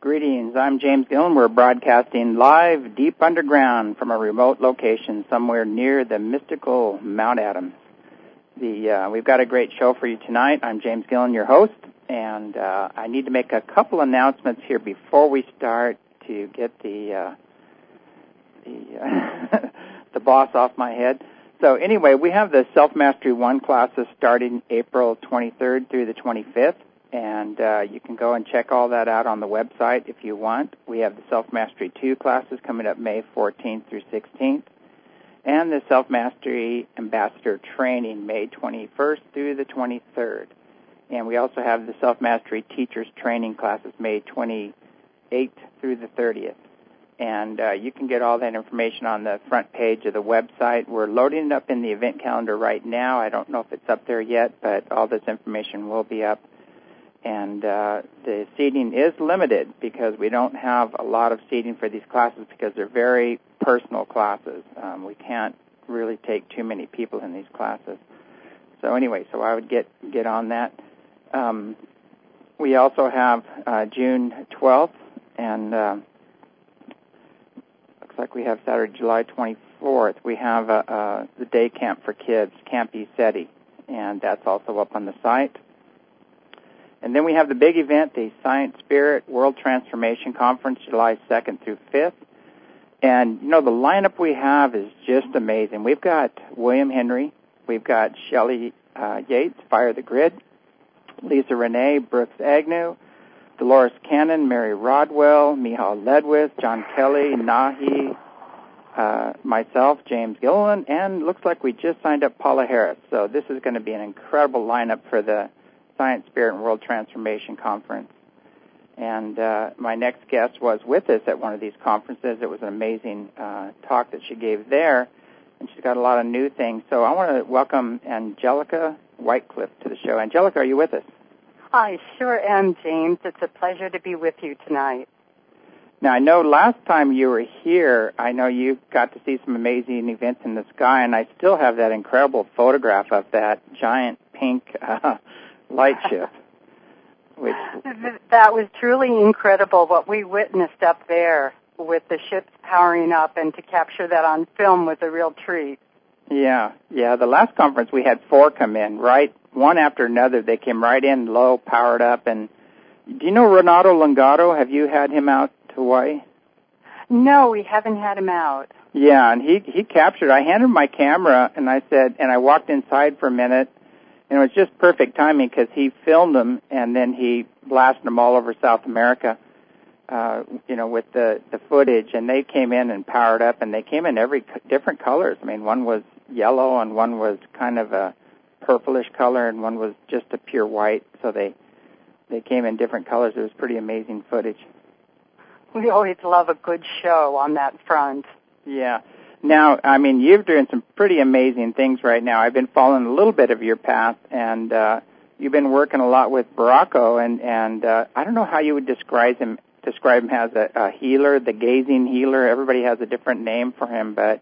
Greetings, I'm James Gillen. We're broadcasting live deep underground from a remote location somewhere near the mystical Mount Adams. We've got a great show for you tonight. I'm James Gillen, your host, and I need to make a couple announcements here before we start to get the boss off my head. So anyway, we have the Self-Mastery 1 classes starting April 23rd through the 25th. And you can go and check all that out on the website if you want. We have the Self-Mastery 2 classes coming up May 14th through 16th, and the Self-Mastery Ambassador Training May 21st through the 23rd. And we also have the Self-Mastery Teachers Training classes May 28th through the 30th. And you can get all that information on the front page of the website. We're loading it up in the event calendar right now. I don't know if it's up there yet, but all this information will be up. And the seating is limited because we don't have a lot of seating for these classes because they're very personal classes. We can't really take too many people in these classes. So anyway, I would get on that. We also have June 12th, and looks like we have Saturday, July 24th. We have the day camp for kids, Camp ESETI, and that's also up on the site. And then we have the big event, the Science Spirit World Transformation Conference, July 2nd through 5th. And, you know, the lineup we have is just amazing. We've got William Henry. We've got Shelley Yates, Fire the Grid, Lisa Renee, Brooks Agnew, Dolores Cannon, Mary Rodwell, Michal Ledwith, John Kelly, Nahi, myself, James Gillen, and looks like we just signed up Paula Harris. So this is going to be an incredible lineup for the Science, Spirit, and World Transformation Conference. And my next guest was with us at one of these conferences. It was an amazing talk that she gave there, and she's got a lot of new things. So I want to welcome Angelica Whitecliffe to the show. Angelica, are you with us? I sure am, James. It's a pleasure to be with you tonight. Now, I know last time you were here, I know you got to see some amazing events in the sky, and I still have that incredible photograph of that giant pink light ship. That was truly incredible what we witnessed up there with the ships powering up, and to capture that on film was a real treat. Yeah. The last conference we had 4 come in, right? One after another. They came right in low, powered up. And do you know Renato Lungato? Have you had him out to Hawaii? No, we haven't had him out. Yeah, and he captured. I handed him my camera, and I said, and I walked inside for a minute. And it was just perfect timing because he filmed them and then he blasted them all over South America, with the footage. And they came in and powered up, and they came in every different colors. I mean, one was yellow and one was kind of a purplish color and one was just a pure white. So they came in different colors. It was pretty amazing footage. We always love a good show on that front. Yeah. Now, I mean, you're doing some pretty amazing things right now. I've been following a little bit of your path, and you've been working a lot with Barako, and I don't know how you would describe him as a healer, the gazing healer. Everybody has a different name for him, but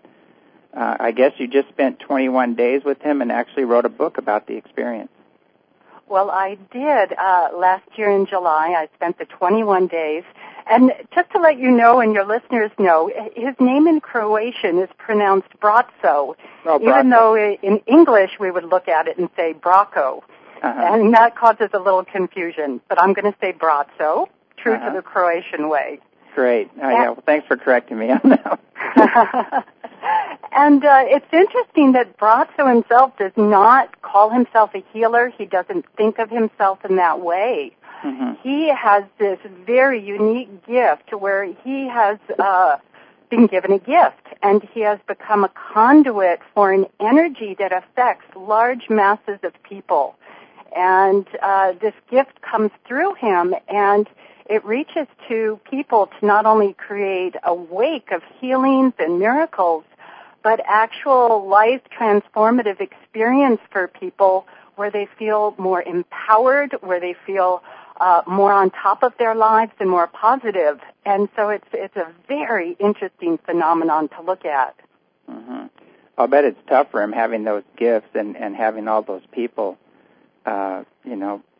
I guess you just spent 21 days with him and actually wrote a book about the experience. Well, I did. Last year in July, I spent the 21 days. And just to let you know and your listeners know, his name in Croatian is pronounced Braco, even though in English we would look at it and say Braco. And that causes a little confusion. But I'm going to say Braco, true to the Croatian way. Great. Well, thanks for correcting me on that. And it's interesting that Braco himself does not call himself a healer. He doesn't think of himself in that way. Mm-hmm. He has this very unique gift where he has been given a gift, and he has become a conduit for an energy that affects large masses of people. And this gift comes through him, and it reaches to people to not only create a wake of healings and miracles, but actual life transformative experience for people where they feel more empowered, where they feel more on top of their lives and more positive. And so it's a very interesting phenomenon to look at. Mm-hmm. I'll bet it's tough for him having those gifts and having all those people,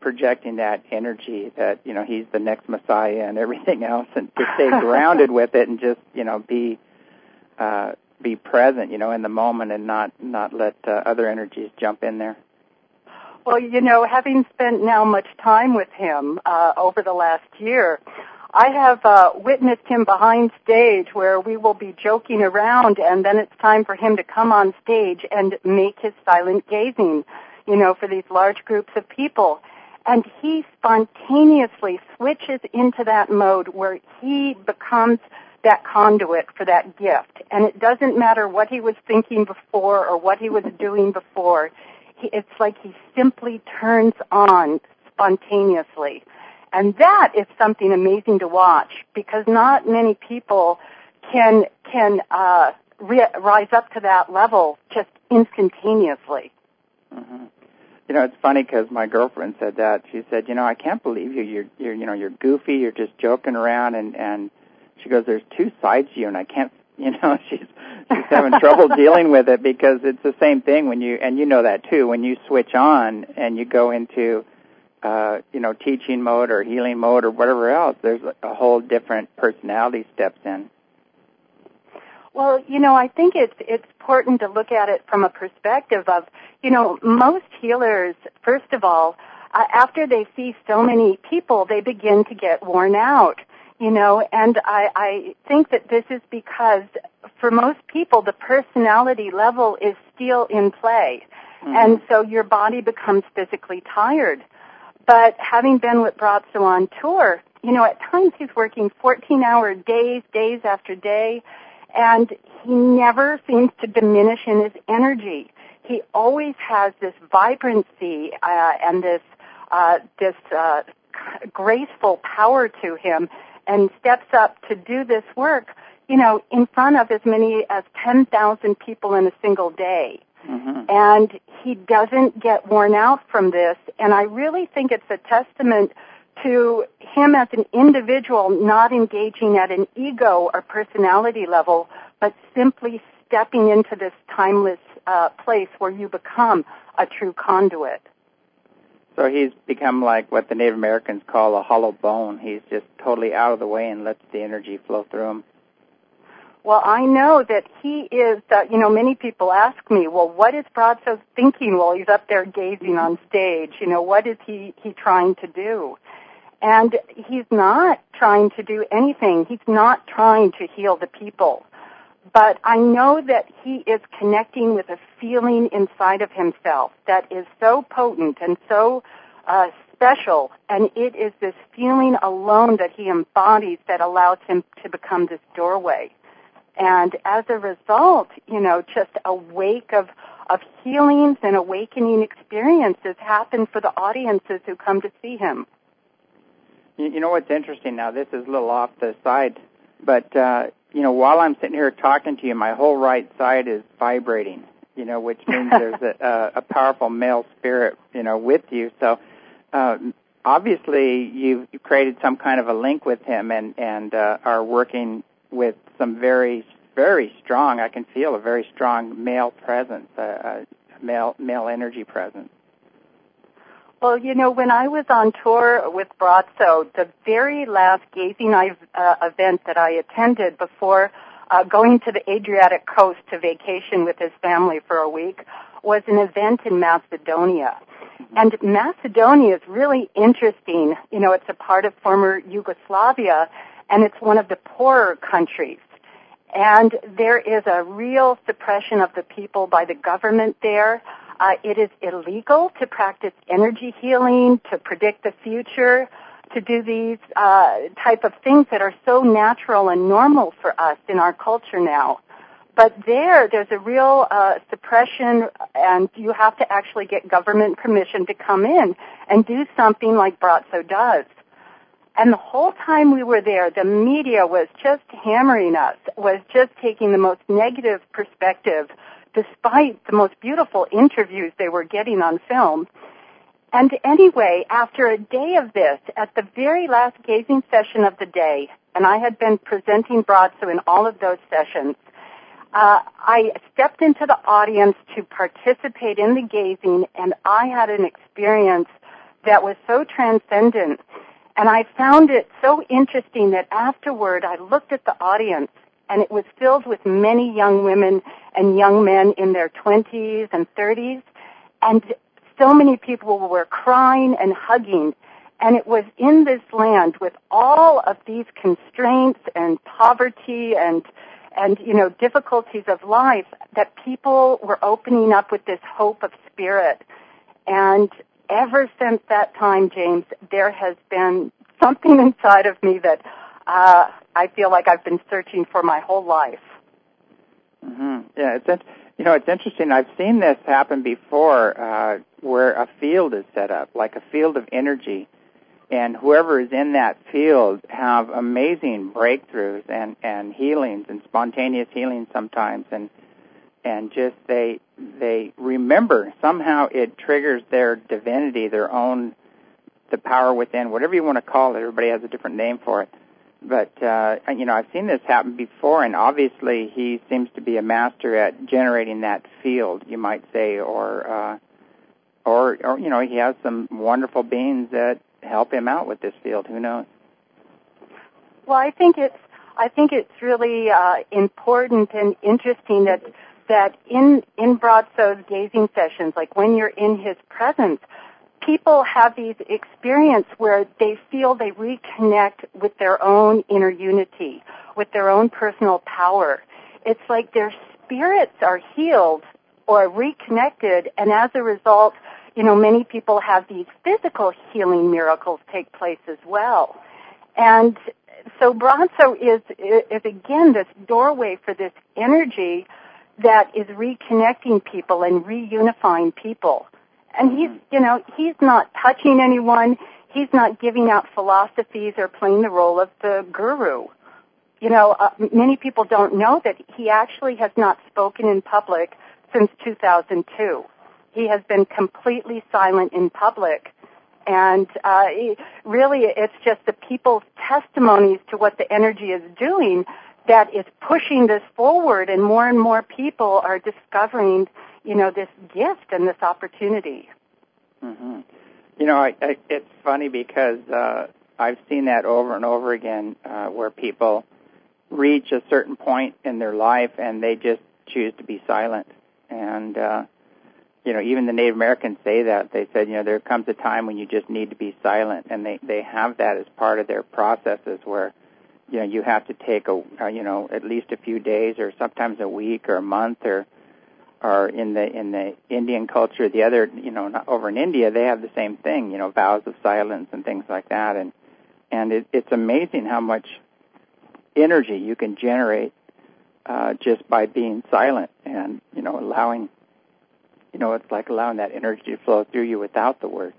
projecting that energy that, he's the next Messiah and everything else, and to stay grounded with it and just, be present, in the moment and not let other energies jump in there. Well, having spent now much time with him over the last year, I have witnessed him behind stage where we will be joking around, and then it's time for him to come on stage and make his silent gazing, for these large groups of people. And he spontaneously switches into that mode where he becomes that conduit for that gift. And it doesn't matter what he was thinking before or what he was doing before. It's like he simply turns on spontaneously. And that is something amazing to watch, because not many people can rise up to that level just instantaneously. Mm-hmm. It's funny because my girlfriend said that. She said, I can't believe you. You're goofy. You're just joking around, and she goes, there's two sides to you, and I can't. She's having trouble dealing with it, because it's the same thing when you that too. When you switch on and you go into teaching mode or healing mode or whatever else, there's a whole different personality steps in. Well, I think it's important to look at it from a perspective of, most healers, first of all, after they see so many people, they begin to get worn out, and I think that this is because for most people, the personality level is still in play, and so your body becomes physically tired. But having been with Brazzo on tour, at times he's working 14-hour days after day, and he never seems to diminish in his energy. He always has this vibrancy and this graceful power to him, and steps up to do this work, in front of as many as 10,000 people in a single day. Mm-hmm. And he doesn't get worn out from this, and I really think it's a testament to him as an individual not engaging at an ego or personality level, but simply stepping into this timeless place where you become a true conduit. So he's become like what the Native Americans call a hollow bone. He's just totally out of the way and lets the energy flow through him. Well, I know that he is, many people ask me, well, what is Brazzo thinking while he's up there gazing on stage? What is he trying to do? And he's not trying to do anything. He's not trying to heal the people. But I know that he is connecting with a feeling inside of himself that is so potent and so special, and it is this feeling alone that he embodies that allows him to become this doorway. And as a result, just a wake of healings and awakening experiences happen for the audiences who come to see him. You know what's interesting now? This is a little off the side, but, while I'm sitting here talking to you, my whole right side is vibrating, which means there's a powerful male spirit, with you. So obviously you've created some kind of a link with him and are working with some very, very strong, I can feel a very strong male presence, male energy presence. Well, when I was on tour with Brazzo, the very last gazing event that I attended before going to the Adriatic coast to vacation with his family for a week was an event in Macedonia. And Macedonia is really interesting. It's a part of former Yugoslavia, and it's one of the poorer countries. And there is a real suppression of the people by the government there. It is illegal to practice energy healing, to predict the future, to do these type of things that are so natural and normal for us in our culture now. But there's a real suppression, and you have to actually get government permission to come in and do something like Brazzo does. And the whole time we were there, the media was just hammering us, was just taking the most negative perspective, despite the most beautiful interviews they were getting on film. And anyway, after a day of this, at the very last gazing session of the day, and I had been presenting Brazzo in all of those sessions, I stepped into the audience to participate in the gazing, and I had an experience that was so transcendent. And I found it so interesting that afterward I looked at the audience, and it was filled with many young women and young men in their 20s and 30s, and so many people were crying and hugging. And it was in this land with all of these constraints and poverty and difficulties of life that people were opening up with this hope of spirit. And ever since that time, James, there has been something inside of me that I feel like I've been searching for my whole life. Mm-hmm. Yeah, it's interesting. I've seen this happen before, where a field is set up, like a field of energy, and whoever is in that field have amazing breakthroughs and healings and spontaneous healings sometimes, and just they remember, somehow it triggers their divinity, their own, the power within, whatever you want to call it. Everybody has a different name for it. But, I've seen this happen before, and obviously he seems to be a master at generating that field, you might say, or he has some wonderful beings that help him out with this field. Who knows? Well, I think it's really important and interesting that in Bratso's gazing sessions, like when you're in his presence, people have these experiences where they feel they reconnect with their own inner unity, with their own personal power. It's like their spirits are healed or reconnected, and as a result, many people have these physical healing miracles take place as well. And so Bratso is again this doorway for this energy that is reconnecting people and reunifying people. And he's not touching anyone. He's not giving out philosophies or playing the role of the guru. Many people don't know that he actually has not spoken in public since 2002. He has been completely silent in public. And really, it's just the people's testimonies to what the energy is doing that is pushing this forward, and more people are discovering, this gift and this opportunity. Mm-hmm. It's funny because I've seen that over and over again, where people reach a certain point in their life and they just choose to be silent. And even the Native Americans say that. They said, there comes a time when you just need to be silent, and they have that as part of their processes where, you have to take at least a few days or sometimes a week or a month or in the Indian culture, the other, over in India, they have the same thing, vows of silence and things like that. And it's amazing how much energy you can generate just by being silent and, allowing, it's like allowing that energy to flow through you without the words.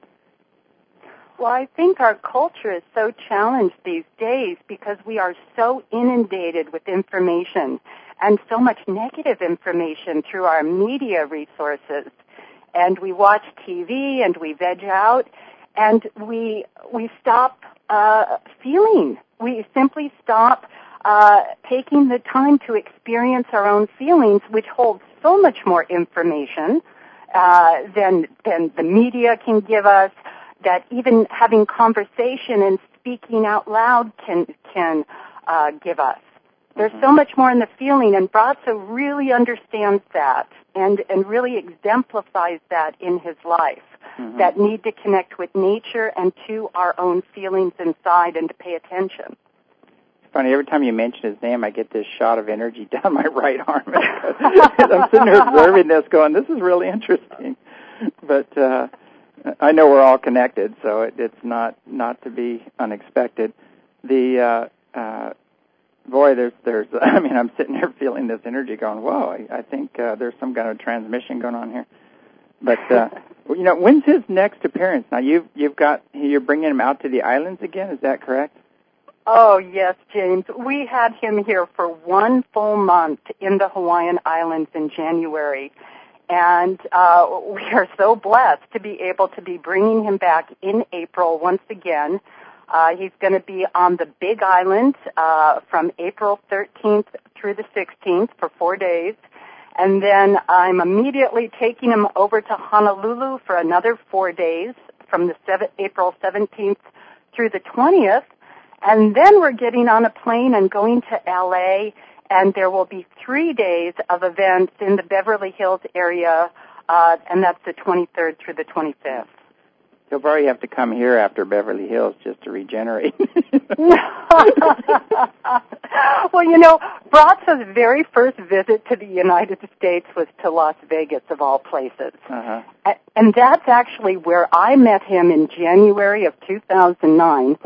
Well, I think our culture is so challenged these days because we are so inundated with information and so much negative information through our media resources. And we watch TV and we veg out, and we stop feeling. We simply stop taking the time to experience our own feelings, which holds so much more information than the media can give us, that even having conversation and speaking out loud can give us. There's so much more in the feeling, and Bratso really understands that and really exemplifies that in his life, that need to connect with nature and to our own feelings inside and to pay attention. It's funny, every time you mention his name, I get this shot of energy down my right arm. I'm sitting there observing this going, this is really interesting. But I know we're all connected, so it's not to be unexpected. There's I'm sitting there feeling this energy going, whoa, I think there's some kind of transmission going on here. But, when's his next appearance? Now, you're bringing him out to the islands again, is that correct? Oh, yes, James. We had him here for 1 full month in the Hawaiian Islands in January. And we are so blessed to be able to be bringing him back in April once again. He's going to be on the Big Island from April 13th through the 16th for 4 days. And then I'm immediately taking him over to Honolulu for another 4 days from April 17th through the 20th. And then we're getting on a plane and going to LA, and there will be 3 days of events in the Beverly Hills area, and that's the 23rd through the 25th. You'll probably have to come here after Beverly Hills just to regenerate. Well, Bratzo's very first visit to the United States was to Las Vegas, of all places. Uh-huh. And that's actually where I met him in February of 2009.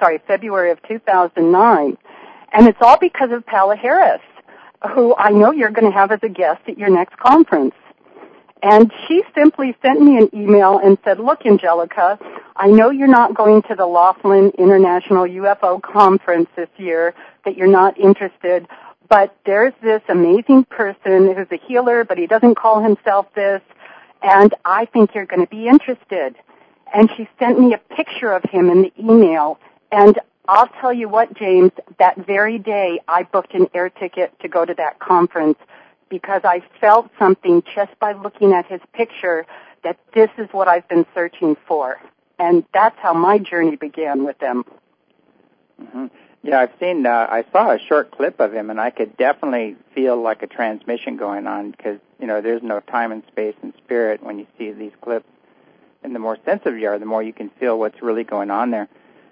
And it's all because of Paola Harris, who I know you're going to have as a guest at your next conference. And she simply sent me an email and said, look, Angelica, I know you're not going to the Laughlin International UFO Conference this year, that you're not interested, but there's this amazing person who's a healer, but he doesn't call himself this, and I think you're going to be interested. And she sent me a picture of him in the email, and I'll tell you what, James, that very day I booked an air ticket to go to that conference, because I felt something just by looking at his picture that this is what I've been searching for. And that's how my journey began with him. Mm-hmm. Yeah, I saw a short clip of him, and I could definitely feel like a transmission going on because, there's no time and space and spirit when you see these clips. And the more sensitive you are, the more you can feel what's really going on there.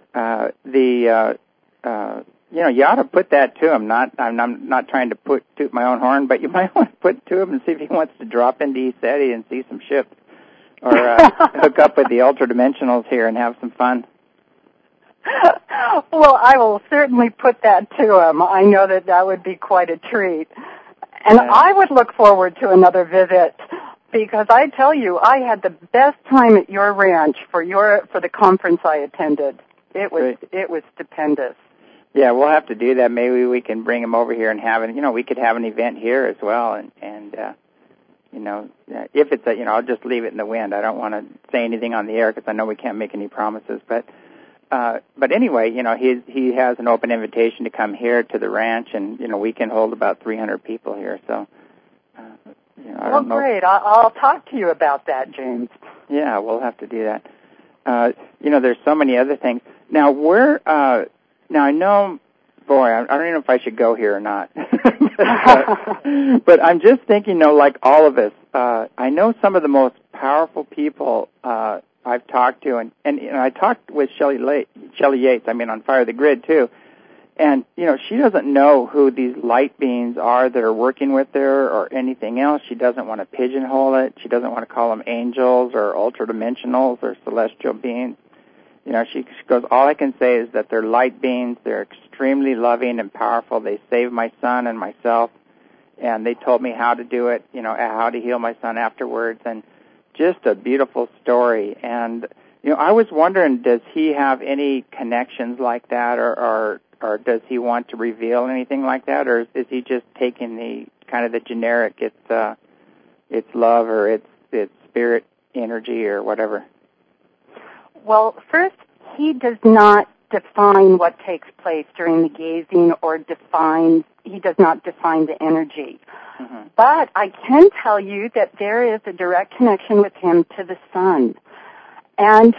You ought to put that to him. I'm not trying to toot my own horn, but you might want to put it to him and see if he wants to drop into ECETI and see some ships, or hook up with the ultra dimensionals here and have some fun. Well, I will certainly put that to him. I know that would be quite a treat, and I would look forward to another visit. Because I tell you, I had the best time at your ranch for the conference I attended. It was stupendous. Yeah, we'll have to do that. Maybe we can bring him over here and have it. We could have an event here as well. And if it's I'll just leave it in the wind. I don't want to say anything on the air because I know we can't make any promises. But anyway, he has an open invitation to come here to the ranch, and we can hold about 300 people here. So, I don't know. Great. I'll talk to you about that, James. Yeah, we'll have to do that. There's so many other things. Now Now, I know, I don't even know if I should go here or not. But I'm just thinking, like all of us, I know some of the most powerful people I've talked to, and I talked with Shelley Yates, on Fire the Grid, too. And, she doesn't know who these light beings are that are working with her or anything else. She doesn't want to pigeonhole it. She doesn't want to call them angels or ultra-dimensionals or celestial beings. She goes, all I can say is that they're light beings. They're extremely loving and powerful. They saved my son and myself, and they told me how to do it, how to heal my son afterwards, and just a beautiful story. And, I was wondering, does he have any connections like that, or does he want to reveal anything like that, or is he just taking the kind of the generic, it's love or it's spirit energy or whatever? Well, first, he does not define what takes place during the gazing he does not define the energy. Mm-hmm. But I can tell you that there is a direct connection with him to the sun. And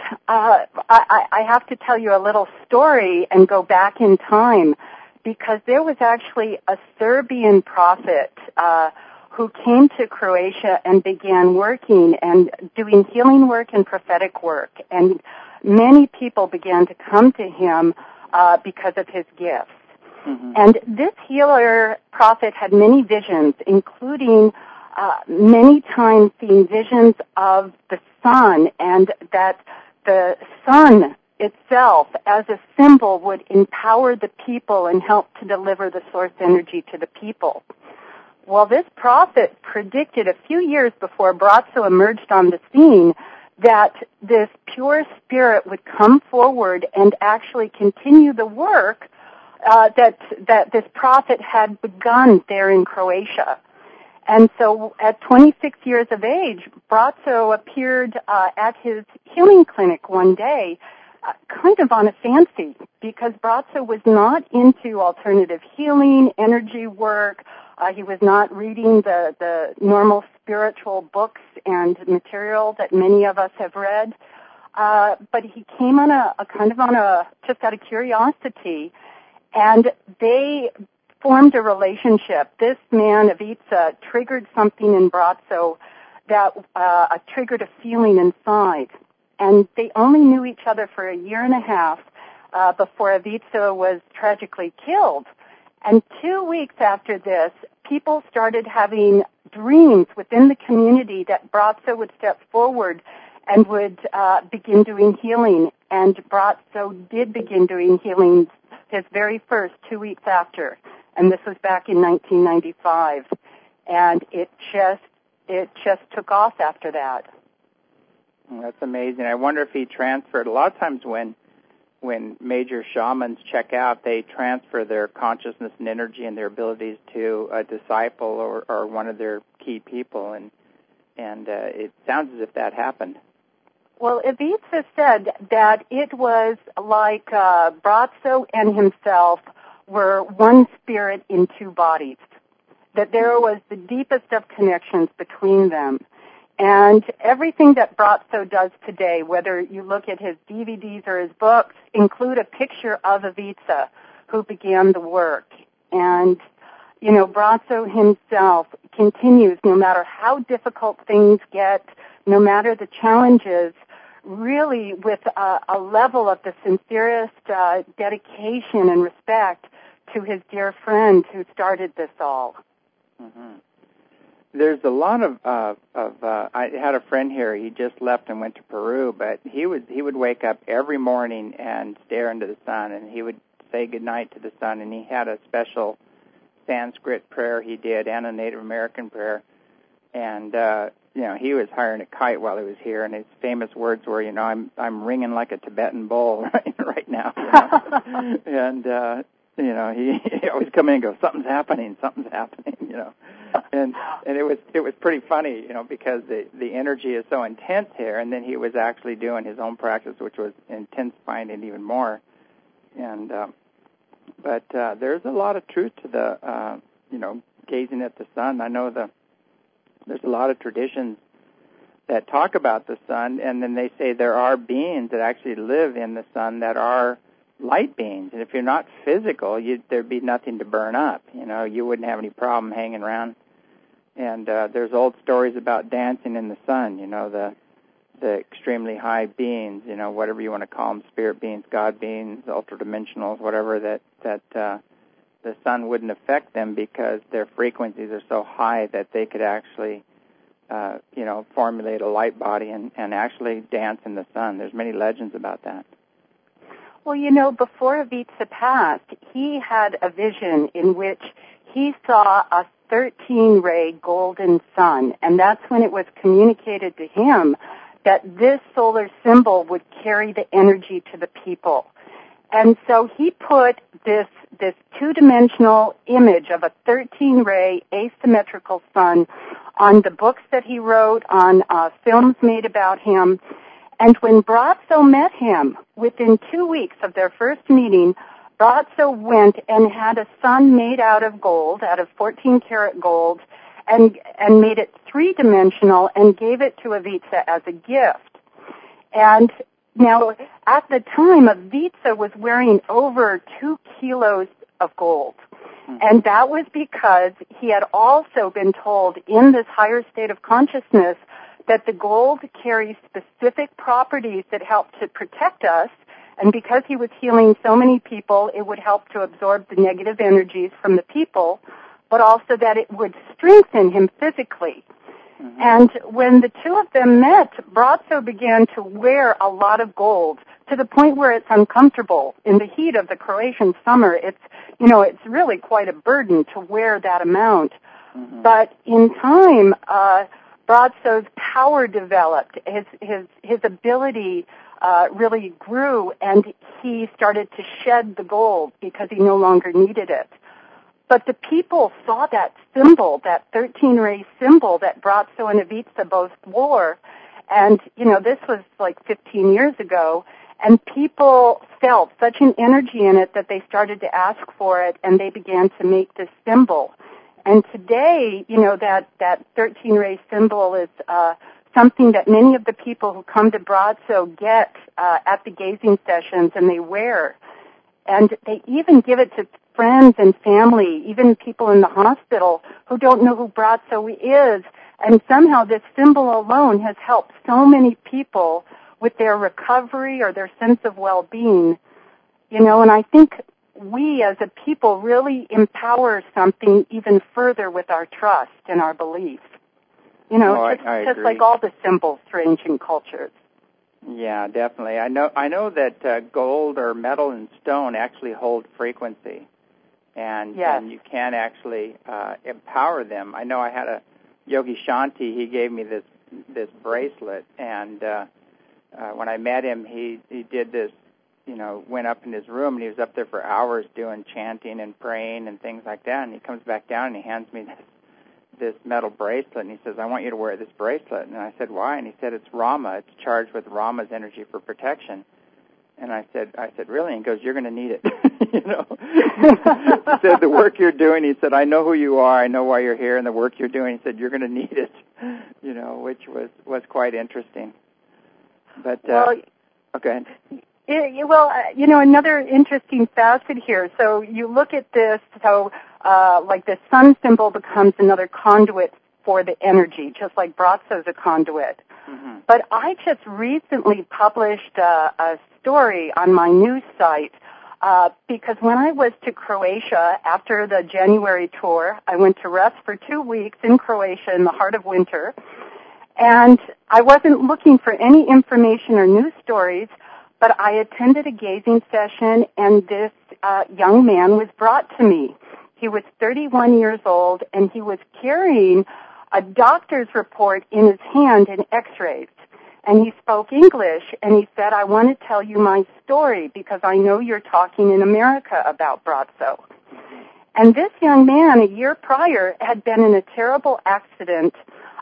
I have to tell you a little story and go back in time, because there was actually a Serbian prophet who came to Croatia and began working and doing healing work and prophetic work. And many people began to come to him because of his gifts. Mm-hmm. And this healer prophet had many visions, including many times seeing visions of the sun, and that the sun itself as a symbol would empower the people and help to deliver the source energy to the people. Well, this prophet predicted a few years before Bratzo emerged on the scene that this pure spirit would come forward and actually continue the work that this prophet had begun there in Croatia. And so at 26 years of age, Bratzo appeared at his healing clinic one day, kind of on a fancy, because Bratzo was not into alternative healing, energy work. He was not reading the normal spiritual books and material that many of us have read. but he came on just out of curiosity, and they formed a relationship. This man, Ivica, triggered something in Brazzo that triggered a feeling inside. And they only knew each other for a year and a half before Ivica was tragically killed. And 2 weeks after this, people started having dreams within the community that Brazzo would step forward and would begin doing healing. And Brazzo did begin doing healing, his very first 2 weeks after. And this was back in 1995. And it just took off after that. That's amazing. I wonder if he transferred. A lot of times when major shamans check out, they transfer their consciousness and energy and their abilities to a disciple or one of their key people, and it sounds as if that happened. Well, Ivica said that it was like Brazzo and himself were one spirit in two bodies, that there was the deepest of connections between them. And everything that Brazzo does today, whether you look at his DVDs or his books, include a picture of Ivica, who began the work. And, Brazzo himself continues, no matter how difficult things get, no matter the challenges, really with a level of the sincerest dedication and respect to his dear friend who started this all. Mm-hmm. There's a lot of I had a friend here. He just left and went to Peru, but he would wake up every morning and stare into the sun, and he would say goodnight to the sun. And he had a special Sanskrit prayer he did and a Native American prayer. And he was hiring a kite while he was here, and his famous words were, I'm ringing like a Tibetan bull right now. And he always come in and go, something's happening. And it was pretty funny, because the energy is so intense here, and then he was actually doing his own practice, which was intensifying it even more. And but there's a lot of truth to the gazing at the sun. I know there's a lot of traditions that talk about the sun, and then they say there are beings that actually live in the sun that are light beings, and if you're not physical, there'd be nothing to burn up. You wouldn't have any problem hanging around. And there's old stories about dancing in the sun. The extremely high beings, whatever you want to call them, spirit beings, God beings, ultra-dimensionals, whatever, that the sun wouldn't affect them because their frequencies are so high that they could actually, formulate a light body and actually dance in the sun. There's many legends about that. Well, before Ivica passed, he had a vision in which he saw a 13-ray golden sun, and that's when it was communicated to him that this solar symbol would carry the energy to the people. And so he put this two-dimensional image of a 13-ray asymmetrical sun on the books that he wrote, on films made about him. And when Brazzo met him, within 2 weeks of their first meeting, Brazzo went and had a sun made out of gold, out of 14-karat gold, and made it three-dimensional and gave it to Ivica as a gift. And now, at the time, Ivica was wearing over 2 kilos of gold. And that was because he had also been told in this higher state of consciousness that the gold carries specific properties that help to protect us. And because he was healing so many people, it would help to absorb the negative energies from the people, but also that it would strengthen him physically. Mm-hmm. And when the two of them met, Brazzo began to wear a lot of gold to the point where it's uncomfortable. In the heat of the Croatian summer, it's really quite a burden to wear that amount. Mm-hmm. But in time, Brazzo's power developed. His ability really grew, and he started to shed the gold because he no longer needed it. But the people saw that symbol, that 13-ray symbol that Brazzo and Ivica both wore, and, this was like 15 years ago, and people felt such an energy in it that they started to ask for it, and they began to make this symbol. And today, that 13-ray symbol is something that many of the people who come to Brazos get at the gazing sessions, and they wear. And they even give it to friends and family, even people in the hospital who don't know who Brazos is. And somehow this symbol alone has helped so many people with their recovery or their sense of well-being. You know, and I think we as a people really empower something even further with our trust and our belief. You know, just like all the symbols for ancient cultures. Yeah, definitely. I know that gold or metal and stone actually hold frequency, and you can actually empower them. I know I had a Yogi Shanti. He gave me this bracelet, and when I met him, he did this. You know, went up in his room, and he was up there for hours doing chanting and praying and things like that. And he comes back down and he hands me this metal bracelet, and he says, "I want you to wear this bracelet." And I said, "Why?" And he said, "It's Rama. It's charged with Rama's energy for protection." And I said, "Really?" And he goes, "You're going to need it." You know, he said, "The work you're doing," he said, "I know who you are. I know why you're here, and the work you're doing," he said, "you're going to need it." You know, which was quite interesting. But okay. You know, another interesting facet here. So you look at this, like the sun symbol becomes another conduit for the energy, just like Brazos is a conduit. Mm-hmm. But I just recently published a story on my news site because when I was to Croatia after the January tour, I went to rest for 2 weeks in Croatia in the heart of winter, and I wasn't looking for any information or news stories, but I attended a gazing session, and this young man was brought to me. He was 31 years old, and he was carrying a doctor's report in his hand and x-rays. And he spoke English, and he said, "I want to tell you my story because I know you're talking in America about Brazos." And this young man, a year prior, had been in a terrible accident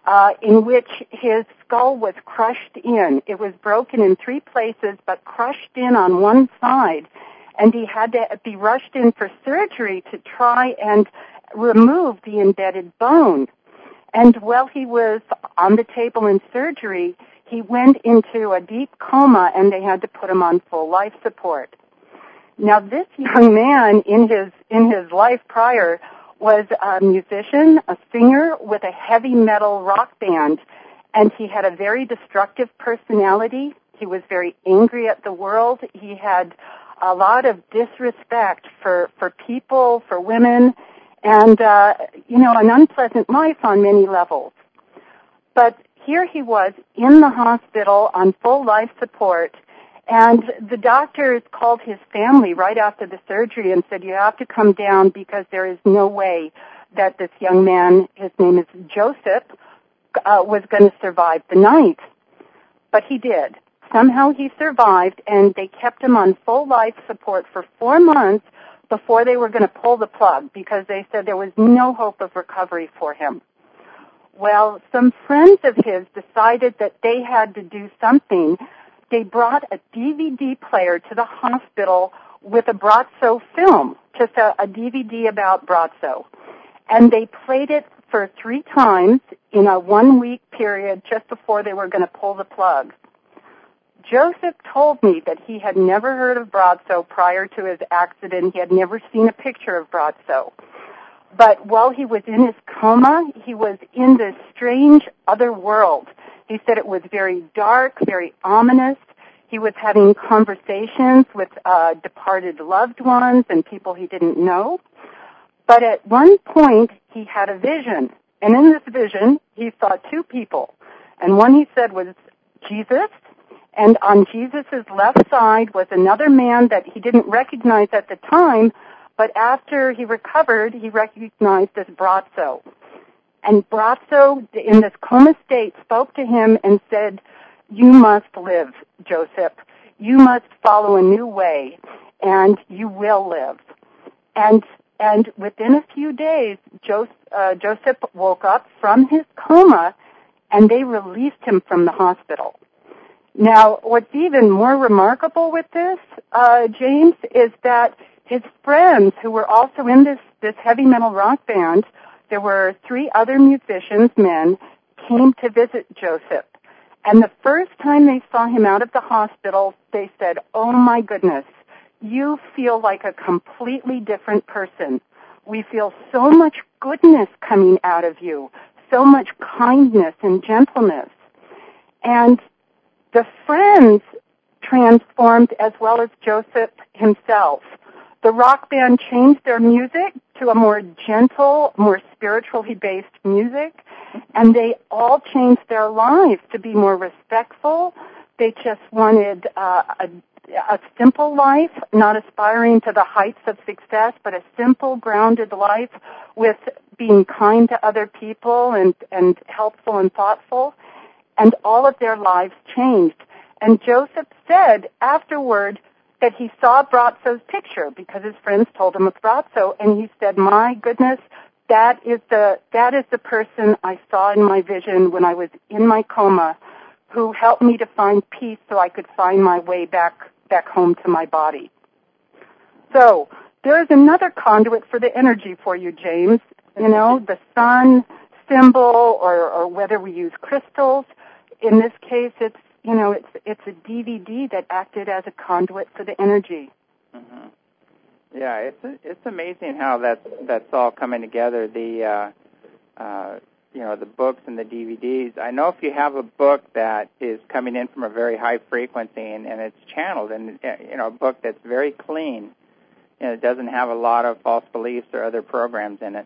in which his skull was crushed in. It was broken in 3 places, but crushed in on one side. And he had to be rushed in for surgery to try and remove the embedded bone. And while he was on the table in surgery, he went into a deep coma, and they had to put him on full life support. Now, this young man, in his life prior, was a musician, a singer with a heavy metal rock band, and he had a very destructive personality. He was very angry at the world. He had a lot of disrespect for people, for women, and, an unpleasant life on many levels. But here he was in the hospital on full life support, and the doctors called his family right after the surgery and said, "You have to come down because there is no way that this young man," his name is Joseph, was going to survive the night. But he did. Somehow he survived, and they kept him on full life support for 4 months before they were going to pull the plug because they said there was no hope of recovery for him. Well, some friends of his decided that they had to do something. They brought a DVD player to the hospital with a Brazos film, just a DVD about Brazos. And they played it for 3 times in a 1-week period just before they were going to pull the plug. Joseph told me that he had never heard of Brazos prior to his accident. He had never seen a picture of Brazos. But while he was in his coma, he was in this strange other world. He said it was very dark, very ominous. He was having conversations with departed loved ones and people he didn't know. But at one point, he had a vision. And in this vision, he saw 2 people. And one he said was Jesus. And on Jesus' left side was another man that he didn't recognize at the time, but after he recovered, he recognized as Brazos. And Brazos, in this coma state, spoke to him and said, "You must live, Joseph. You must follow a new way, and you will live." And within a few days, Joseph woke up from his coma, and they released him from the hospital. Now, what's even more remarkable with this, James, is that his friends who were also in this heavy metal rock band, there were 3 other musicians, men, came to visit Joseph. And the first time they saw him out of the hospital, they said, "Oh my goodness, you feel like a completely different person. We feel so much goodness coming out of you, so much kindness and gentleness." And the friends transformed as well as Joseph himself. The rock band changed their music to a more gentle, more spiritually based music, and they all changed their lives to be more respectful. They just wanted a simple life, not aspiring to the heights of success, but a simple, grounded life with being kind to other people and helpful and thoughtful. And all of their lives changed. And Joseph said afterward that he saw Brazzo's picture because his friends told him of Brazzo, and he said, "My goodness, that is the person I saw in my vision when I was in my coma, who helped me to find peace so I could find my way back home to my body." So there's another conduit for the energy for you, James. You know, the sun symbol, or whether we use crystals. In this case, it's a DVD that acted as a conduit for the energy. Mm-hmm. Yeah, it's amazing how that's all coming together. The the books and the DVDs. I know if you have a book that is coming in from a very high frequency and it's channeled, and a book that's very clean, and it doesn't have a lot of false beliefs or other programs in it,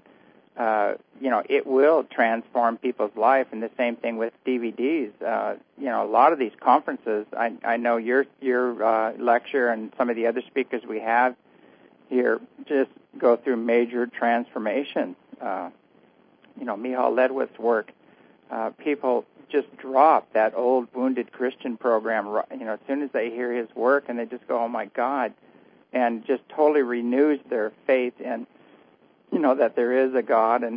it will transform people's life. And the same thing with DVDs. A lot of these conferences, I know your lecture and some of the other speakers we have here just go through major transformations. Michal Ledwith's work, people just drop that old wounded Christian program, as soon as they hear his work, and they just go, "Oh my God," and just totally renews their faith in, that there is a God, and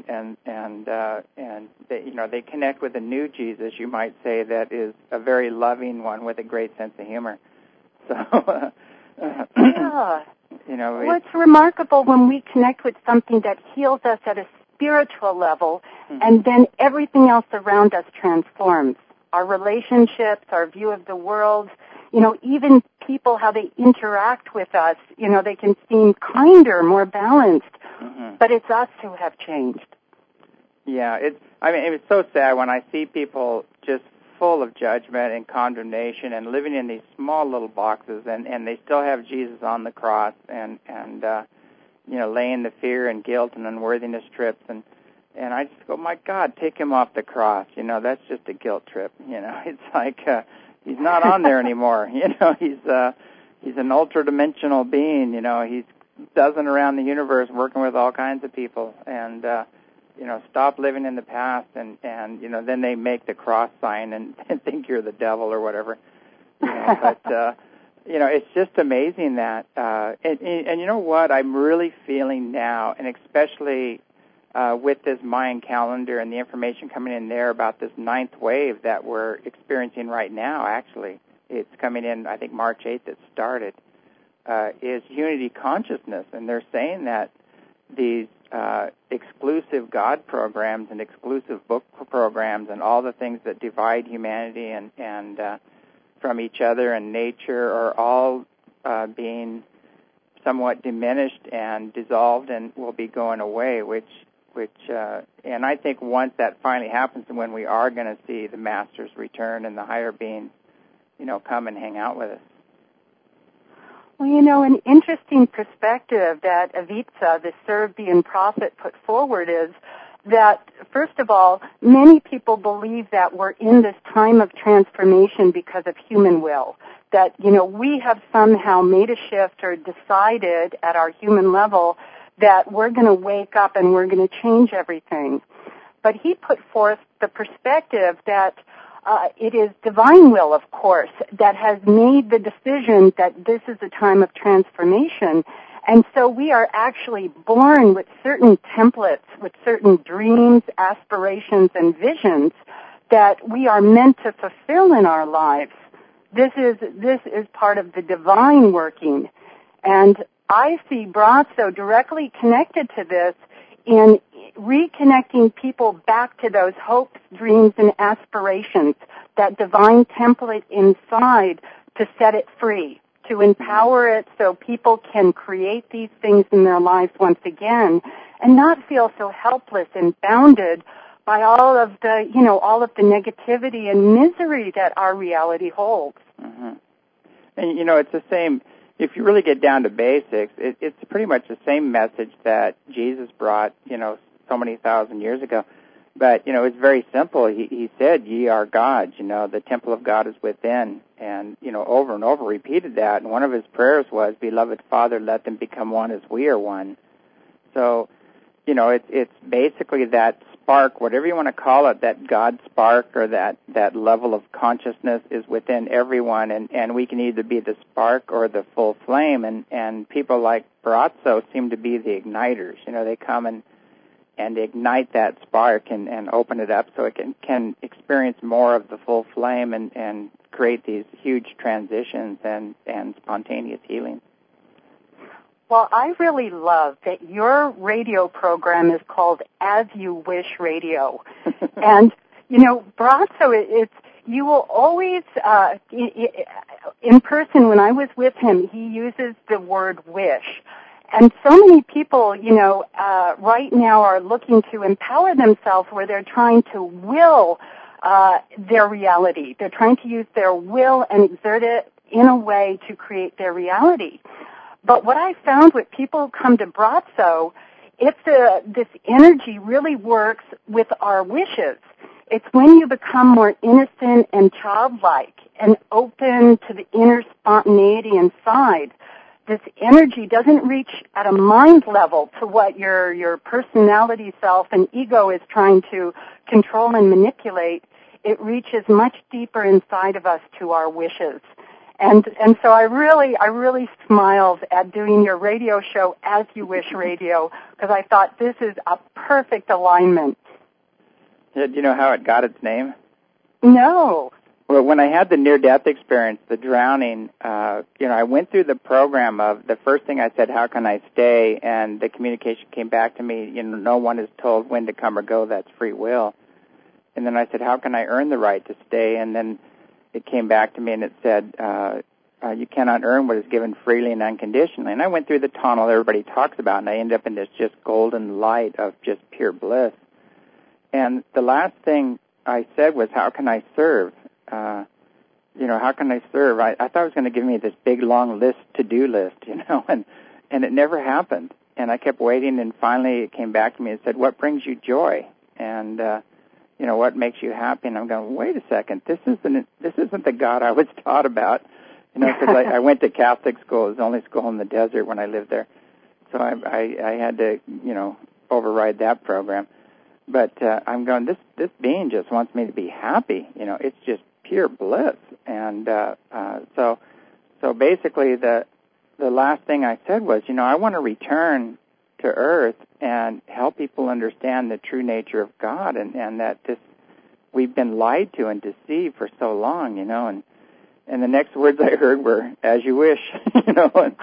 they connect with a new Jesus, you might say, that is a very loving one with a great sense of humor. So, yeah. It's remarkable when we connect with something that heals us at a spiritual level, mm-hmm. and then everything else around us transforms. Our relationships, our view of the world, even people, how they interact with us, they can seem kinder, more balanced, mm-hmm. but it's us who have changed. Yeah, it's so sad when I see people just full of judgment and condemnation and living in these small little boxes, and they still have Jesus on the cross and laying the fear and guilt and unworthiness trips, and I just go, "My God, take him off the cross. That's just a guilt trip. It's like he's not on there anymore. He's an ultra-dimensional being. He's buzzing around the universe, working with all kinds of people, and stop living in the past." And then they make the cross sign and think you're the devil or whatever. But it's just amazing that, and you know what I'm really feeling now, and especially with this Mayan calendar and the information coming in there about this 9th wave that we're experiencing right now. Actually, it's coming in, I think March 8th it started, is unity consciousness, and they're saying that these exclusive God programs and exclusive book programs and all the things that divide humanity and from each other and nature are all being somewhat diminished and dissolved and will be going away, and I think once that finally happens, and when we are going to see the masters return and the higher beings, come and hang out with us. Well, an interesting perspective that Avitsa, the Serbian prophet, put forward is that, first of all, many people believe that we're in this time of transformation because of human will, that, we have somehow made a shift or decided at our human level that we're going to wake up and we're going to change everything. But he put forth the perspective that it is divine will, of course, that has made the decision that this is a time of transformation. And so we are actually born with certain templates, with certain dreams, aspirations, and visions that we are meant to fulfill in our lives. This is part of the divine working. And I see Brazzo directly connected to this in reconnecting people back to those hopes, dreams, and aspirations, that divine template inside to set it free, to empower it so people can create these things in their lives once again and not feel so helpless and bounded by all of the negativity and misery that our reality holds. Mm-hmm. And, it's the same, if you really get down to basics, it's pretty much the same message that Jesus brought, so many thousand years ago. But, it's very simple. He said, ye are gods, the temple of God is within. And, over and over repeated that. And one of his prayers was, Beloved Father, let them become one as we are one. So, it's basically that spark, whatever you want to call it, that God spark or that level of consciousness is within everyone. And we can either be the spark or the full flame. And people like Brazzo seem to be the igniters. They come and ignite that spark and open it up so it can experience more of the full flame and create these huge transitions and spontaneous healing. Well, I really love that your radio program is called As You Wish Radio. And, Brazzo, you will always, in person when I was with him, he uses the word wish. And so many people, right now are looking to empower themselves where they're trying to will their reality. They're trying to use their will and exert it in a way to create their reality. But what I found with people who come to Brazzo, this energy really works with our wishes. It's when you become more innocent and childlike and open to the inner spontaneity inside. This energy doesn't reach at a mind level to what your personality self and ego is trying to control and manipulate. It reaches much deeper inside of us to our wishes. And so I really smiled at doing your radio show, As You Wish Radio, because I thought this is a perfect alignment. Do you know how it got its name? No. Well, when I had the near-death experience, the drowning, I went through the program of the first thing I said, how can I stay? And the communication came back to me, no one is told when to come or go, that's free will. And then I said, how can I earn the right to stay? And then it came back to me and it said, you cannot earn what is given freely and unconditionally. And I went through the tunnel everybody talks about, and I ended up in this just golden light of just pure bliss. And the last thing I said was, how can I serve? How can I serve? I thought it was going to give me this big, long to-do list, and it never happened. And I kept waiting, and finally it came back to me and said, what brings you joy? And, what makes you happy? And I'm going, wait a second, this isn't the God I was taught about, because I went to Catholic school. It was the only school in the desert when I lived there. So I had to, override that program. But I'm going, this being just wants me to be happy. It's just pure bliss. And so basically the last thing I said was, I want to return to Earth and help people understand the true nature of God and that we've been lied to and deceived for so long, and the next words I heard were, as you wish, and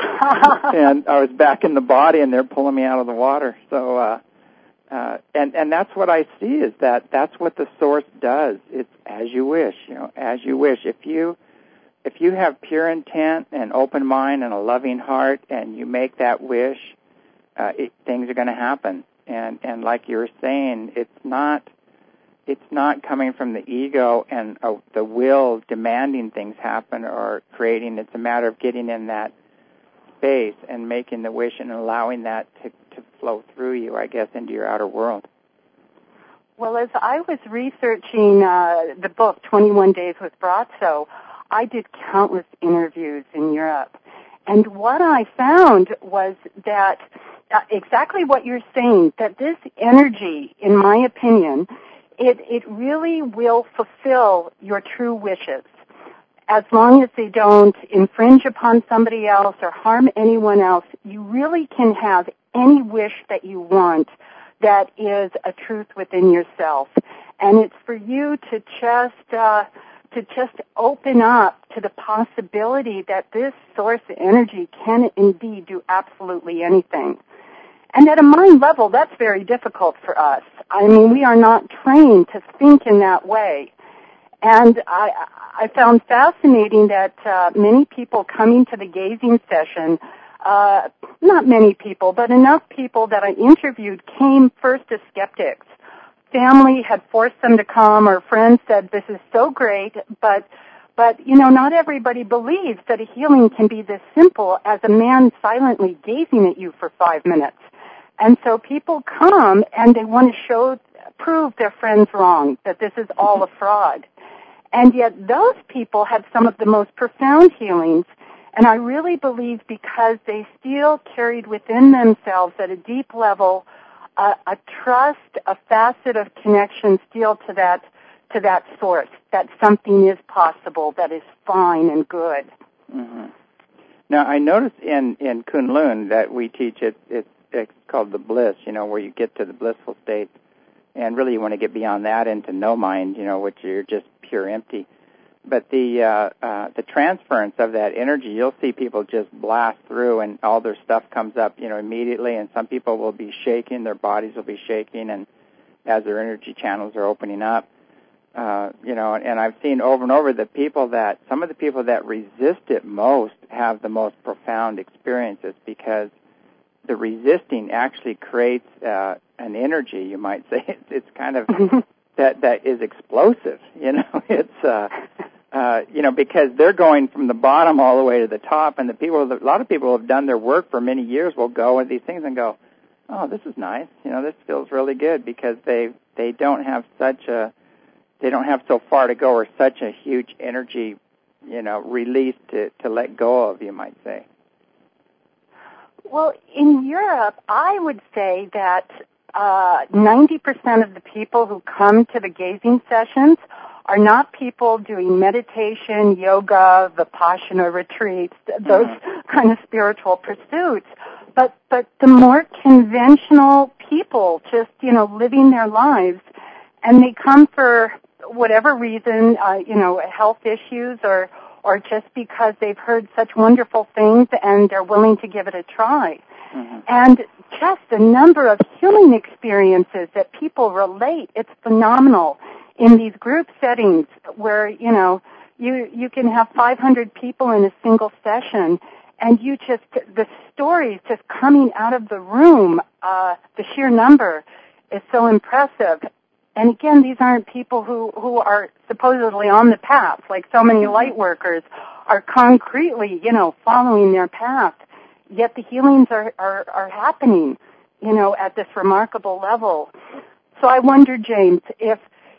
I was back in the body and they're pulling me out of the water. So, and that's what I see is that's what the source does. It's as you wish, as you wish. If you have pure intent and open mind and a loving heart and you make that wish, things are going to happen. And like you were saying, it's not coming from the ego and the will demanding things happen or creating. It's a matter of getting in that space and making the wish and allowing that to flow through you, I guess, into your outer world. Well, as I was researching the book, 21 Days with Brazzo, I did countless interviews in Europe. And what I found was that exactly what you're saying, that this energy, in my opinion, it really will fulfill your true wishes. As long as they don't infringe upon somebody else or harm anyone else, you really can have any wish that you want that is a truth within yourself. And it's for you to just open up to the possibility that this source energy can indeed do absolutely anything. And at a mind level, that's very difficult for us. I mean, we are not trained to think in that way. And I found fascinating that many people coming to the gazing session, not many people, but enough people that I interviewed came first as skeptics. Family had forced them to come, or friends said, this is so great, but not everybody believes that a healing can be this simple as a man silently gazing at you for 5 minutes. And so people come and they want to prove their friends wrong, that this is all a fraud. And yet those people have some of the most profound healings, and I really believe because they still carried within themselves at a deep level a trust, a facet of connection still to that source, that something is possible, that is fine and good. Mm-hmm. Now, I noticed in Kunlun that we teach it's called the bliss, where you get to the blissful state, and really you want to get beyond that into no mind, which you're just pure empty. But the transference of that energy, you'll see people just blast through, and all their stuff comes up, immediately. And some people will be shaking, their bodies will be shaking, and as their energy channels are opening up, And I've seen over and over some of the people that resist it most have the most profound experiences, because the resisting actually creates an energy, you might say. It's kind of that is explosive. It's because they're going from the bottom all the way to the top, and a lot of people who have done their work for many years will go at these things and go, "Oh, this is nice. This feels really good," because they don't have so far to go, or such a huge energy, release to let go of, you might say. Well, in Europe, I would say that 90% of the people who come to the gazing sessions are not people doing meditation, yoga, Vipassana retreats, those kind of spiritual pursuits, but the more conventional people just, living their lives, and they come for whatever reason, health issues or just because they've heard such wonderful things and they're willing to give it a try. Mm-hmm. And just the number of healing experiences that people relate, it's phenomenal in these group settings where, you can have 500 people in a single session, and the stories just coming out of the room, the sheer number is so impressive. And again, these aren't people who are supposedly on the path, like so many light workers are concretely, following their path. Yet the healings are happening, at this remarkable level. So I wonder, James, if,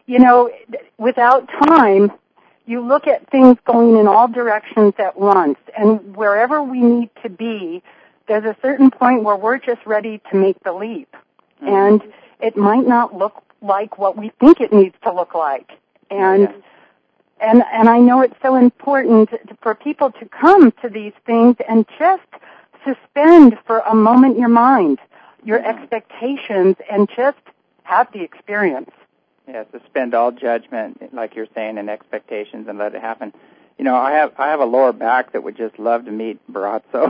without time, you look at things going in all directions at once, and wherever we need to be, there's a certain point where we're just ready to make the leap. Mm-hmm. And it might not look like what we think it needs to look like. And I know it's so important for people to come to these things and just suspend for a moment your mind, your expectations, and just have the experience. Yeah, suspend all judgment, like you're saying, and expectations, and let it happen. I have a lower back that would just love to meet Barazzo.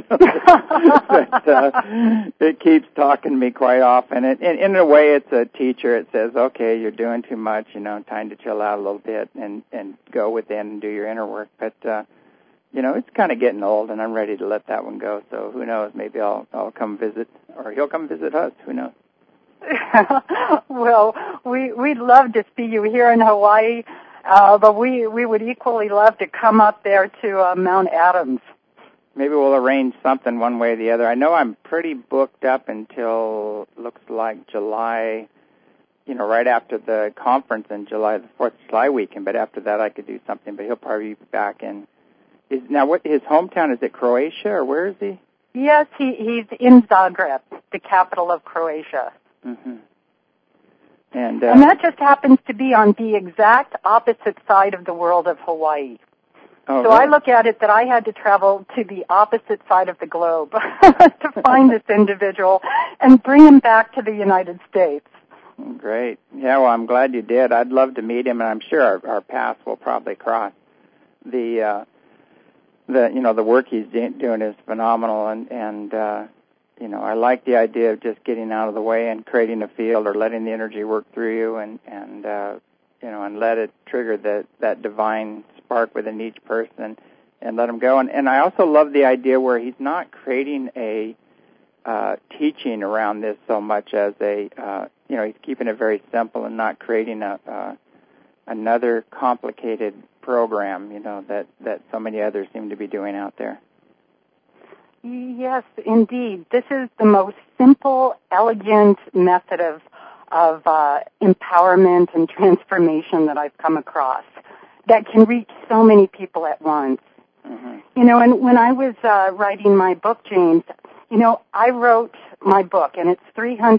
But it keeps talking to me quite often. And in a way, it's a teacher. It says, okay, you're doing too much, time to chill out a little bit and go within and do your inner work. But, it's kind of getting old, and I'm ready to let that one go. So who knows, maybe I'll come visit, or he'll come visit us. Who knows? Well, we'd love to see you here in Hawaii. But we would equally love to come up there to Mount Adams. Maybe we'll arrange something one way or the other. I know I'm pretty booked up until, looks like July, right after the conference in July, the 4th of July weekend. But after that, I could do something. But he'll probably be back in. What his hometown, is it Croatia, or where is he? Yes, he's in Zagreb, the capital of Croatia. Mm-hmm. And that just happens to be on the exact opposite side of the world of Hawaii. Oh, so really? I look at it that I had to travel to the opposite side of the globe to find this individual and bring him back to the United States. Great. Yeah, well, I'm glad you did. I'd love to meet him, and I'm sure our paths will probably cross. The work he's doing is phenomenal, and I like the idea of just getting out of the way and creating a field, or letting the energy work through you, and and let it trigger that divine spark within each person and let them go. And I also love the idea where he's not creating a teaching around this so much as he's keeping it very simple and not creating another complicated program, that so many others seem to be doing out there. Yes, indeed. This is the most simple, elegant method of empowerment and transformation that I've come across that can reach so many people at once. Mm-hmm. And when I was writing my book, James, I wrote my book, and it's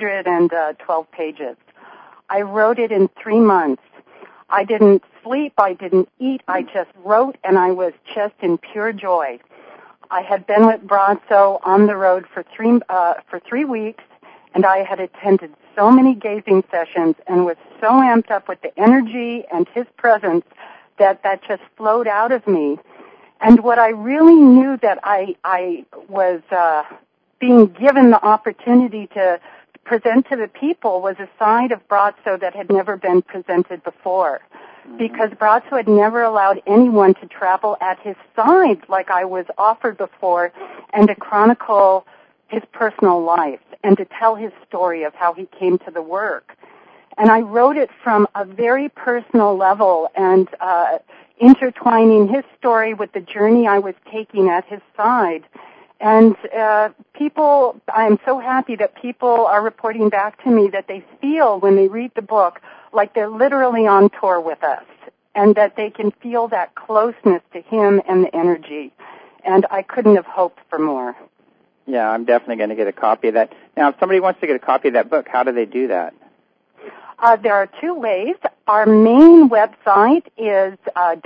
312 pages. I wrote it in 3 months. I didn't sleep, I didn't eat, I just wrote, and I was just in pure joy. I had been with Brazzo on the road for 3 weeks, and I had attended so many gazing sessions and was so amped up with the energy and his presence that just flowed out of me. And what I really knew that I was being given the opportunity to present to the people was a side of Brazzo that had never been presented before. Because Brazzo had never allowed anyone to travel at his side like I was offered before and to chronicle his personal life and to tell his story of how he came to the work. And I wrote it from a very personal level and intertwining his story with the journey I was taking at his side. And I'm so happy that people are reporting back to me that they feel when they read the book like they're literally on tour with us and that they can feel that closeness to him and the energy. And I couldn't have hoped for more. Yeah, I'm definitely going to get a copy of that. Now, if somebody wants to get a copy of that book, how do they do that? There are 2 ways. Our main website is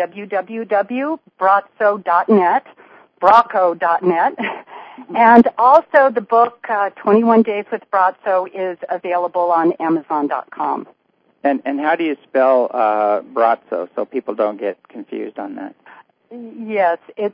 www.brazzo.net, Bracco.net. And also the book, 21 Days with Brazzo, is available on Amazon.com. And how do you spell Brazzo so people don't get confused on that? Yes, it's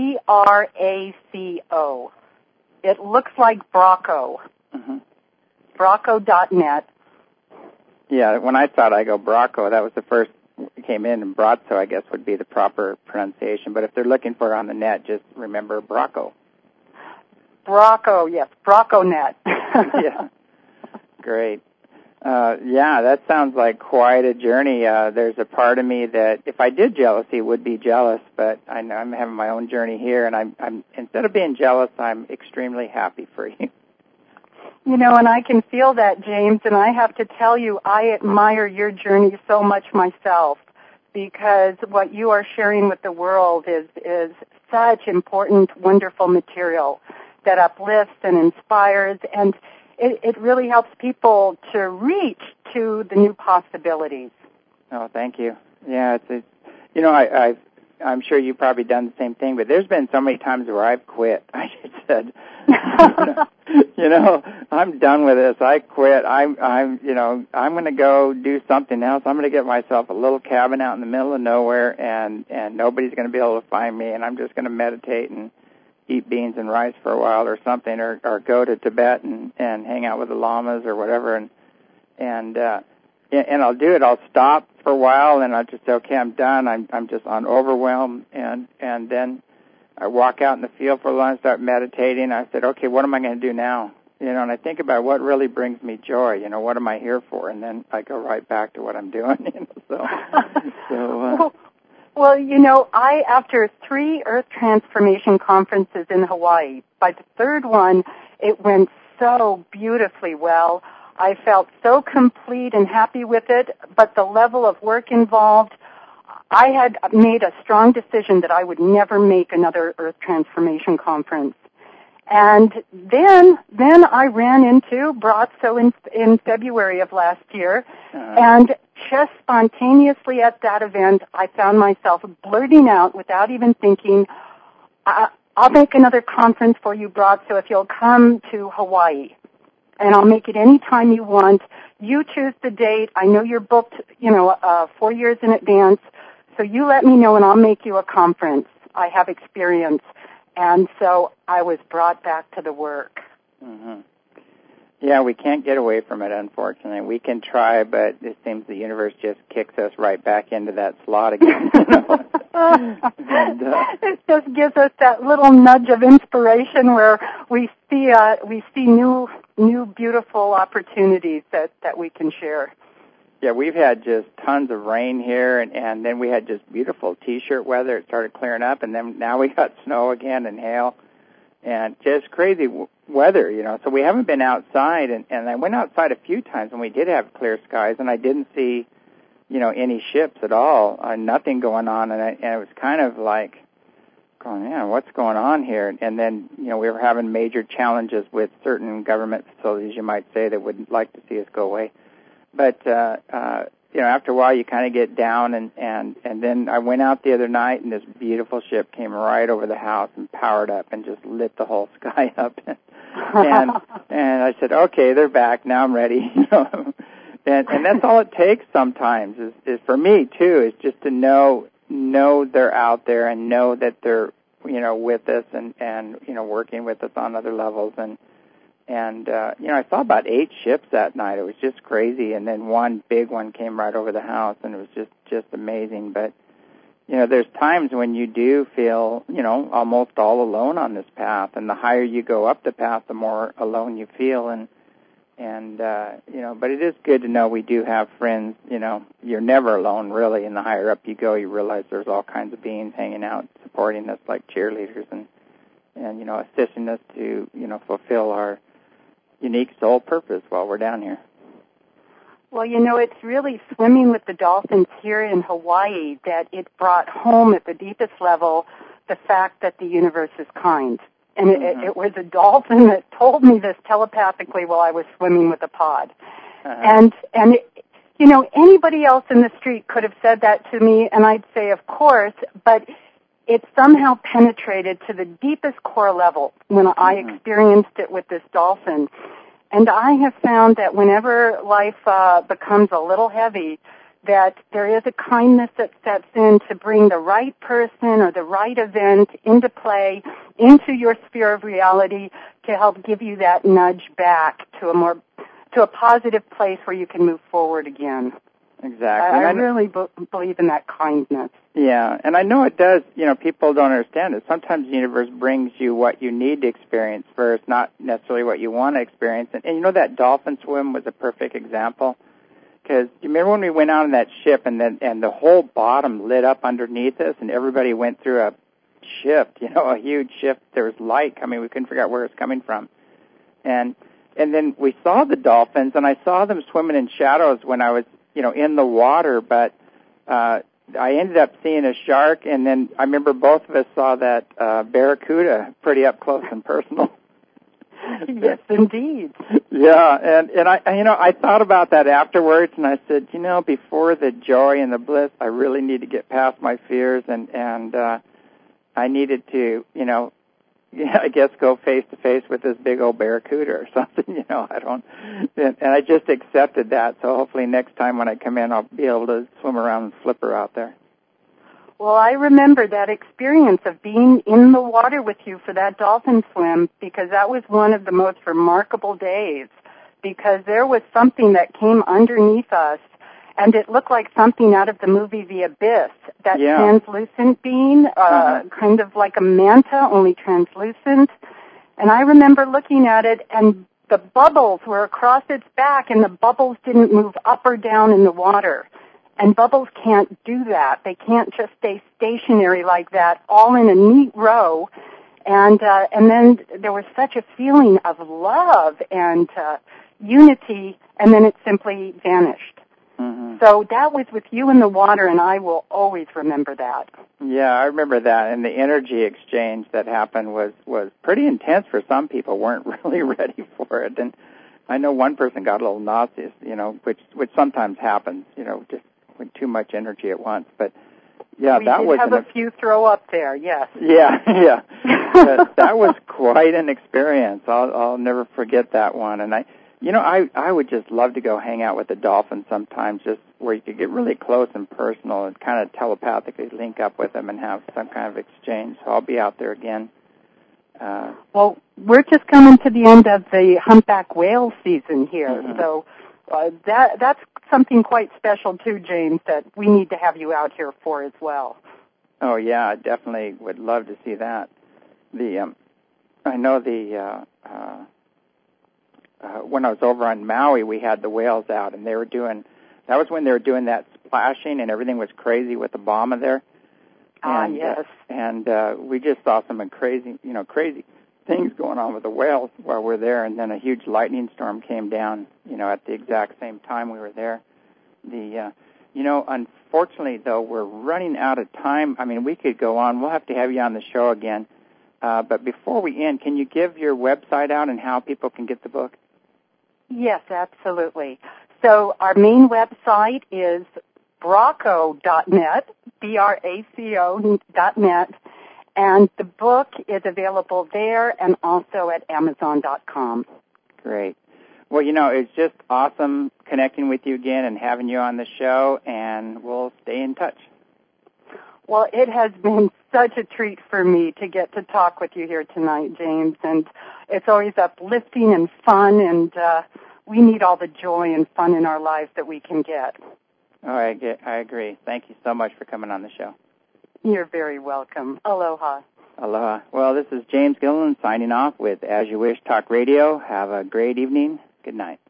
Bracco. It looks like Bracco. Mm-hmm. Bracco.net. Yeah, when I thought I go Bracco, that was the first came in, and Brazzo, I guess, would be the proper pronunciation. But if they're looking for it on the net, just remember Bracco. Bracco, yes, Bracco.net. Yeah, great. That sounds like quite a journey. There's a part of me that, if I did jealousy, would be jealous. But I know I'm having my own journey here, and I'm instead of being jealous, I'm extremely happy for you. And I can feel that, James, and I have to tell you, I admire your journey so much myself, because what you are sharing with the world is such important, wonderful material that uplifts and inspires, and it really helps people to reach to the new possibilities. Oh, thank you. Yeah, I'm sure you've probably done the same thing, but there's been so many times where I've quit. I just said, I'm done with this. I quit. I'm going to go do something else. I'm going to get myself a little cabin out in the middle of nowhere, and nobody's going to be able to find me, and I'm just going to meditate and eat beans and rice for a while or something, or go to Tibet and hang out with the lamas or whatever, and I'll do it. I'll stop for a while, and I'll just say, okay, I'm done. I'm just overwhelmed, and then I walk out in the field for a while and start meditating. I said, okay, what am I going to do now? And I think about what really brings me joy. What am I here for? And then I go right back to what I'm doing. I, after 3 Earth Transformation conferences in Hawaii, by the 3rd one, it went so beautifully well. I felt so complete and happy with it, but the level of work involved, I had made a strong decision that I would never make another Earth Transformation conference. And then I ran into Brazzo in February of last year, and just spontaneously at that event, I found myself blurting out without even thinking, I'll make another conference for you, Brazzo, if you'll come to Hawaii. And I'll make it any time you want. You choose the date. I know you're booked, 4 years in advance. So you let me know and I'll make you a conference. I have experience. And so I was brought back to the work. Mm-hmm. Yeah, we can't get away from it, unfortunately. We can try, but it seems the universe just kicks us right back into that slot again. It just gives us that little nudge of inspiration where we see new beautiful opportunities that we can share. Yeah, we've had just tons of rain here, and then we had just beautiful T-shirt weather. It started clearing up, and then now we got snow again and hail, and just crazy weather, So we haven't been outside, and I went outside a few times, and we did have clear skies, and I didn't see, any ships at all, nothing going on, and it was kind of like, going, man, what's going on here? And then, we were having major challenges with certain government facilities, you might say, that would like to see us go away. But, after a while you kind of get down, and then I went out the other night, and this beautiful ship came right over the house and powered up and just lit the whole sky up. And I said, okay, they're back. Now I'm ready. And that's all it takes sometimes is for me, too, is just to know they're out there and know that they're, with us and working with us on other levels. And I saw about 8 ships that night. It was just crazy. And then one big one came right over the house, and it was just amazing. But, there's times when you do feel, almost all alone on this path. And the higher you go up the path, the more alone you feel. But it is good to know we do have friends. You're never alone, really. And the higher up you go, you realize there's all kinds of beings hanging out, supporting us like cheerleaders and assisting us to, fulfill our unique soul purpose while we're down here. Well, it's really swimming with the dolphins here in Hawaii that it brought home at the deepest level the fact that the universe is kind. And it was a dolphin that told me this telepathically while I was swimming with a pod. And anybody else in the street could have said that to me, and I'd say, of course, but it somehow penetrated to the deepest core level when I experienced it with this dolphin. And I have found that whenever life becomes a little heavy, that there is a kindness that steps in to bring the right person or the right event into play, into your sphere of reality, to help give you that nudge back to a positive place where you can move forward again. Exactly. I really believe in that kindness. Yeah, and I know it does. People don't understand it. Sometimes the universe brings you what you need to experience first, not necessarily what you want to experience. And that dolphin swim was a perfect example. Because you remember when we went out on that ship and the whole bottom lit up underneath us and everybody went through a shift, a huge shift. There was light coming. We couldn't figure out where it was coming from. And then we saw the dolphins, and I saw them swimming in shadows when I was, in the water, but I ended up seeing a shark, and then I remember both of us saw that barracuda pretty up close and personal. Yes, indeed. Yeah, and I thought about that afterwards, and I said, before the joy and the bliss, I really need to get past my fears, and I needed to, I guess go face to face with this big old barracuda or something, and I just accepted that. So hopefully next time when I come in, I'll be able to swim around and flip her out there. Well, I remember that experience of being in the water with you for that dolphin swim, because that was one of the most remarkable days, because there was something that came underneath us, and it looked like something out of the movie The Abyss, that translucent being, kind of like a manta, only translucent. And I remember looking at it, and the bubbles were across its back, and the bubbles didn't move up or down in the water. And bubbles can't do that. They can't just stay stationary like that, all in a neat row. And then there was such a feeling of love and unity, and then it simply vanished. Mm-hmm. So that was with you in the water, and I will always remember that. Yeah, I remember that. And the energy exchange that happened was pretty intense for some people, weren't really ready for it. And I know one person got a little nauseous, which sometimes happens, just with too much energy at once. But yeah, that was a few throw up there. Yes. Yeah. That was quite an experience. I'll never forget that one. And I would just love to go hang out with a dolphin sometimes, just where you could get really close and personal and kind of telepathically link up with them and have some kind of exchange. So I'll be out there again. Well, we're just coming to the end of the humpback whale season here, so that's something quite special too, James, that we need to have you out here for as well. Oh yeah, I definitely would love to see that. I know when I was over on Maui, we had the whales out, and that was when they were doing that splashing, and everything was crazy with Obama there. And, yes. And we just saw some crazy things going on with the whales while we're there, and then a huge lightning storm came down, at the exact same time we were there. Unfortunately, though, we're running out of time. I mean, we could go on. We'll have to have you on the show again. But before we end, can you give your website out and how people can get the book? Yes, absolutely. So our main website is Braco.net, BRACO.net, and the book is available there and also at Amazon.com. Great. Well, it's just awesome connecting with you again and having you on the show, and we'll stay in touch. Well, it has been such a treat for me to get to talk with you here tonight, James, and it's always uplifting and fun, and we need all the joy and fun in our lives that we can get. Oh, I agree. Thank you so much for coming on the show. You're very welcome. Aloha. Aloha. Well, this is James Gilliland signing off with As You Wish Talk Radio. Have a great evening. Good night.